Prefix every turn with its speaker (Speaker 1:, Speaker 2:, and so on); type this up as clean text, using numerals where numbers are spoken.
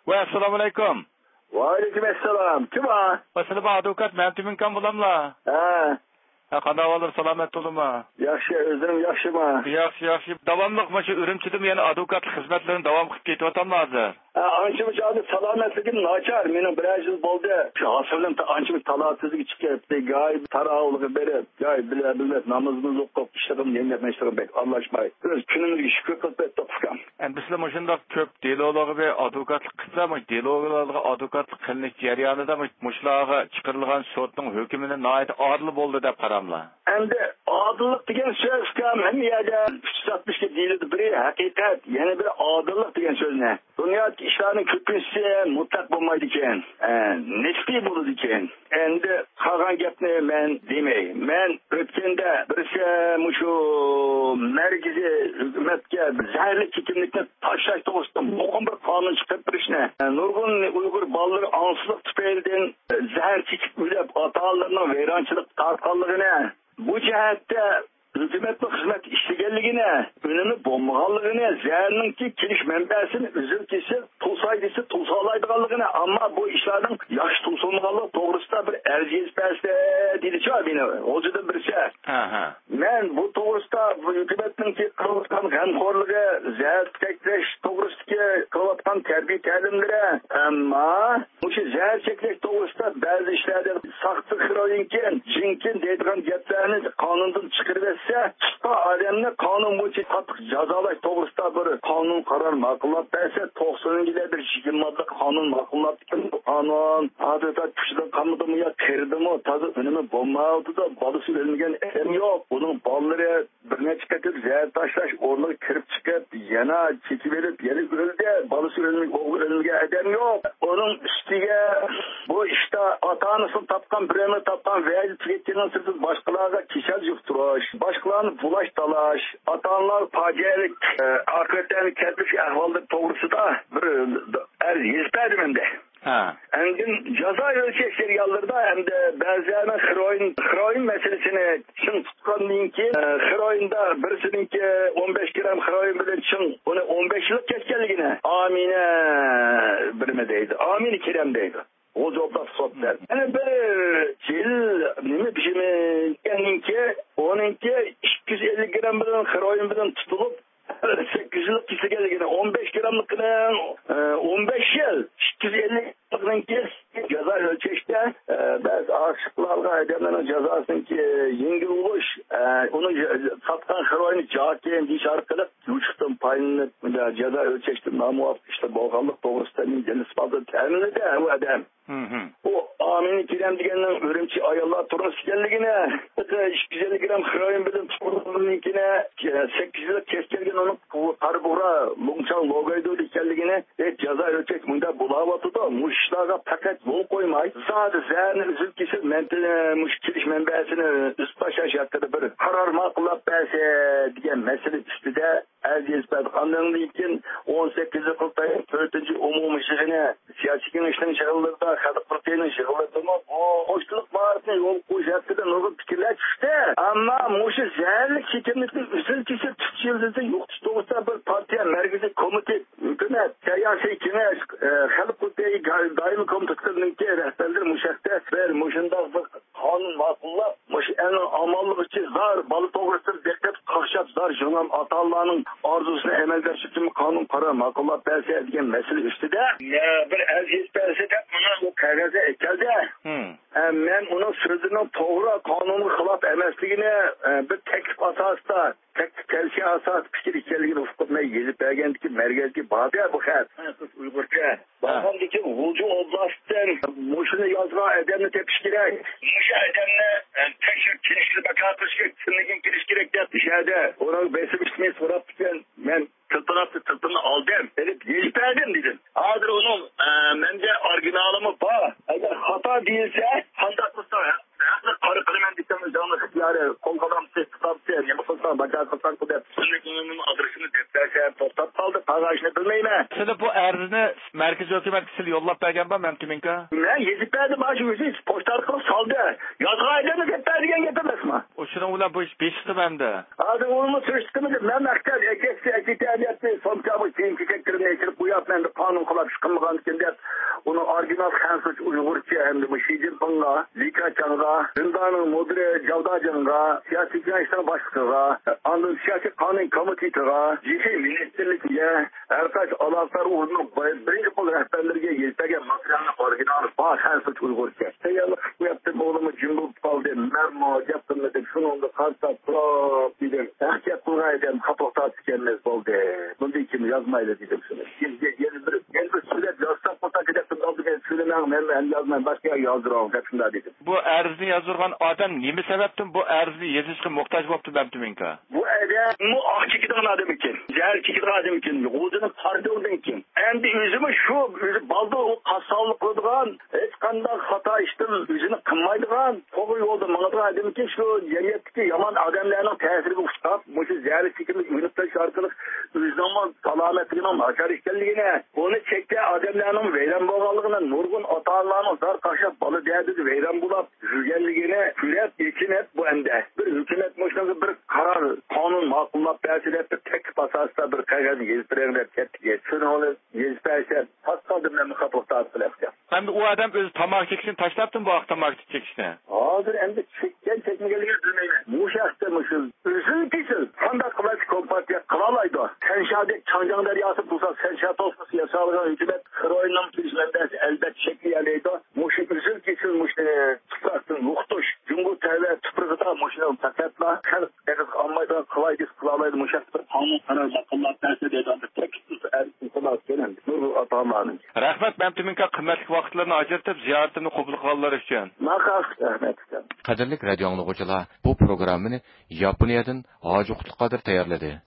Speaker 1: Va assalomu alaykum.
Speaker 2: Va alaykum assalom. Kim o?
Speaker 1: Sizlar advokat Mantiminkan bo'lamlar?
Speaker 2: Ha.
Speaker 1: Qanday bo'lib salomat bo'lma?
Speaker 2: Yaxshi, o'zim yaxshimi?
Speaker 1: Yaxshi. Davomliq mana shu Urumchida yana advokatlik xizmatlarini davom qilib ketyapman hozir.
Speaker 2: Ancha salomatligim nachar. Mening bir yil bo'ldi. Shu hosilnim ancha talatsizlik chiqyapti. Goy tarovulga berib, goy bilib namozimizni o'qib ishlarim, yengilmashtirib bek Allohmay. O'z kunimizga shukur qilib topgan.
Speaker 1: Endi bizlar mana shunday ko'p delolog'i va advokatlik qilsam, delolog'larga advokatlik qilinish jarayonida mushlarga chiqarilgan sudning hukmini nihoyat odil bo'ldi deb qaramlar.
Speaker 2: Endi odillik degan so'z ham hamma yerda 360 ga deyiladi. Biri haqiqat, yana biri odillik degan so'zni. Dunyoda ishlarning ko'pincha mutlaq bo'lmaydi ekan. Nisbiy bo'ladi ekan. Endi qolgan gapni men demay. Men o'tganda birisi shu markaziy hukumatga zaharli chekimlikni tashlash to'g'risida muhim bir qonun chiqarib berishni, nurg'un Uyg'ur bolalar onsizlik tufaylidan zahar chekib o'lib, ota-onalarning vayronchilik tortganligini, bu jihatda hukumatning xizmat ishlaganligini, unumi bo'lmaganligini, zaharninki kelish manbasini uzil kesib, to'solmaydiganligini, ammo bu ishlarning yaxshi to'solmaganligi to'g'risida bir arziz pasta deydi-chi meni. O'zidan birisi. Men bu to'g'risida hukumatningki qilayotgan g'amxo'rligi, zahar cheklash to'g'risida qilayotgan tarbiya ta'limlari, ammo o'sha zahar cheklash to'g'risida ba'zi ishlarda saqti xiroyinkin, jinkin deydigan gaplarni qonundan chiqarib tutqa odamni qonun bo'yicha qattiq jazolash to'g'risida bir qonun qaror ma'qullab bersa, 90-yilda bir 20 modda qonun ma'qullab qonun adeta kuchli qamdimi yo kirdimi, toza unumi bo'lmaydi-da, bolasi o'lmagan odam yo'q. Uning bolalari bir necha qatib zahar tashlash o'rniga kirib chiqib, yana chekib olib, yana o'ldi. Bolasi o'lmagan odam yo'q. Uning ustiga bu ishda ota-onasini topgan, birini topgan va'da tugatgandan so'ng boshqalarga kishal yuqtirish, boshqalarni bulash talash, ota-onalar fojialik oqibatlarni keltirish ahvolida to'g'risida bir arz berdim. Endi jazo o'lchash jarayonlarida endi ba'zan xiroin masalasini ching tutgandan keyin xiroinda birisininki 15 gram xiroin bilan ching uni 15 yil ketganligini Amina birma deydi. Amina Kiram deydi. O cevaplar sotlar. Yani bir yıl nime pişirmeninki onunki 250 gram bilen xiroin bilen tutulup 800 yıllık kişilikine 15 gramlıkına 15 yıl 250 yıllıkınki ceza ölçeşte bazı aşıklarla adamların cezasın ki yengil oluş onu satkan xiroini cakiyen diş arkalık uçuktan payını ceza ölçeşte namuaf işte boğallık doğrusunda nisbatı teminli de bu adam. O Amini Kirem degenden Ürümçi ayollar turnusu geldiğine 250 gram xiroin bilen tutulduğunkine 800 yıllık keskelgen onun karbuğra Lungçan Logaydo dikelliğine ceza ölçek bunda bulavatı da muşlarga paket bol koymay zaten zehirli üzülkisi muşkiliş menbesini üst başa şartları bir karar makulap berse diyen mesele üstüde Erdiyiz Bedkanlığı'nın için 18 Kırtay'ın 4. umumuşluğuna siyasi genişlerin şahıllarda Kadık Kırtay'ın şahıllarda o hoşluk vaatine yol koyacaktı da nurgu fikirler çıktı. Ama muşu zehirli çekimlikli üzülkisi Türk yıldızı yok. Doğrusu bir partiye merkezi komite, hükümet, siyasi kime Kadık Kırtay'ı daimi komitetlerinin ki rehberleri muşakta ver muşunda bir kanun makulla muş en amallık için zar balı doğrusu beklet karşıt zar jönam atallarının arzusunu emel gerçekten kanun para makulla berse diyen mesele üstüde bir erziz berse de ona o kağıza ekeldi. Ben onun sözünün doğru kanunun xilaf emesliğine bir teklif asasında tevsiye asas fikir içerliğini ufuklatmaya gelip bergendeki merkezki bağda bu xat. Uygurca. Bağdaki Hulcu Oblast'tan muşunu yazma edemini tepiş gerek. Muşa edemini teşvik kirişli bakatış gerek. Sınırgın kiriş gerek de dışarıda. Onun besim ismini soraptıkken ben tıltını aldım. Edip gelip dedim. Adır onun bence orijinalımı bağ. Eğer hata değilse handaklısı karı kılımen diktemez canlı yani kol kalamsı tutamsı yapasın qilsan, baca qilsan deb sizning adresini deb to'xtab qoldi. Qog'ozni bilmayman.
Speaker 1: Sizlar bu arzini markaziy hukumatga siz yo'llab berganmi, Mamtuminka?
Speaker 2: Men yezib berdim, shu o'zi pochta orqali soldi. Yozg'aydimi deb bergan gap emasmi?
Speaker 1: O'shuni ular bu ish beshikda banda.
Speaker 2: Hozir uni surishtirdim. Men maktab ekspeditsiyasi somkamı keyin chektirib aytib qo'yapman. Qonun qilib chiqmagan ekan deb uni original xansuch uyg'urcha hamda bu Shijinpinga, Likachanga, Rindaning mudiri Javdajanga, siyosiy kengashining boshlig'iga, ondan siyosiy qonun komitetiga, jihi ministerlikka, har qancha aloqalar o'rnini birinchi qo'l rahbarlariga yetgan materialni original xansuch uyg'urcha. Tayyorlik qilib o'g'lim jimib qoldi. Mermo gapimni deb shuningda qartab turib dedim. Haqiqat qilgan xatotat ekanmiz bo'ldi. Bunday kim yozmaydi dedim shuni. Sizga yana bir surat yozsaq qo'takidan oldigan shuni men yozmay boshqa yozdiram deb shunday dedim.
Speaker 1: Bu arzni yozdirgan odam nima sababdan bu arzni yozishga muhtoj bo'libdi, Mamtuminka?
Speaker 2: Bu adam oqchikidan adam ekan. Jar chikidan adam ekan. O'zini pardondan ekan. Endi o'zimi shu o'zi baldo qassoblik qiladigan, hech qanday xato ishdan o'zini qilmaydigan, to'g'ri yo'lda mangadigan adam ekan. Shu jamiyatdagi yomon odamlarning ta'siriga uchrab, o'sha jar chikini o'ynab tashish orqali o'zining salomatligini nachar ekanligini, uni chekkan odamlarning vayron bo'lganligini, nurg'un ota-onalarning zar qashab bola derdida vayron bo'lib yurganligini ko'rib, yechinib bu endi bir hukumat mushunga bir qaror qonun ma'qullab bersa deb taklif asosida bir qog'oz yozib bergan deb ketdi. Shuni uni yozib bersa, haqqodimdan muxofotat qilyapti.
Speaker 1: Endi u odam o'zi tomoq chekishni tashlabdimi bu vaqt tomoq chekishni?
Speaker 2: Hozir endi chekmaganligini bilmayman. Bu shaxsda mushul o'zin kesil. Qanday qilib kompartiya qila oladi? Sanshadek Chanjang daryosi bo'lsa, Sanshad o'smasi yasalgan hukumat Xitoyning tuzilmasi albatta shakliyalaydi. Mushu o'zin kesil mushni tuproqdan muxtosh. Jungo tayva tuprog'ida mushni faqatla xalq egiz olmaydi, qilaydi, qila olmaydi. Mushu bir qonun qaror ma'qullab bersa deydi.
Speaker 1: Rahmat, Mamtuminka qimmatli vaqtlarni ajratib ziyoratini qabul qilganlar uchun.
Speaker 2: Rahmat.
Speaker 1: Qadrli radio anglag'uvchilar, bu programmani Yaponiyadan Hoji Qutluqodir tayyorladi.